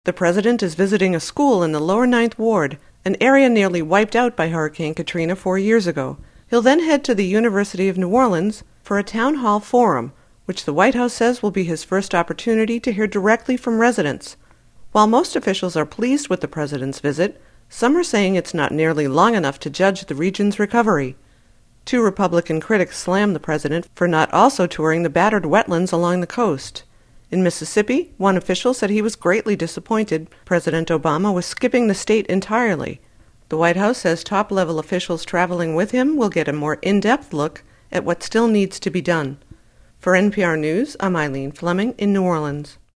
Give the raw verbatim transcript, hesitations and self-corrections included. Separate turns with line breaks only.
The president is visiting a school in the lower Ninth Ward, an area nearly wiped out by Hurricane Katrina four years ago. He'll then head to the University of New Orleans for a town hall forum, which the White House says will be his first opportunity to hear directly from residents. While most officials are pleased with the president's visit, some are saying it's not nearly long enough to judge the region's recovery. Two Republican critics slammed the president for not also touring the battered wetlands along the coast. In Mississippi, one official said he was greatly disappointed President Obama was skipping the state entirely. The White House says top-level officials traveling with him will get a more in-depth look at what still needs to be done. For N P R News, I'm Eileen Fleming in New Orleans.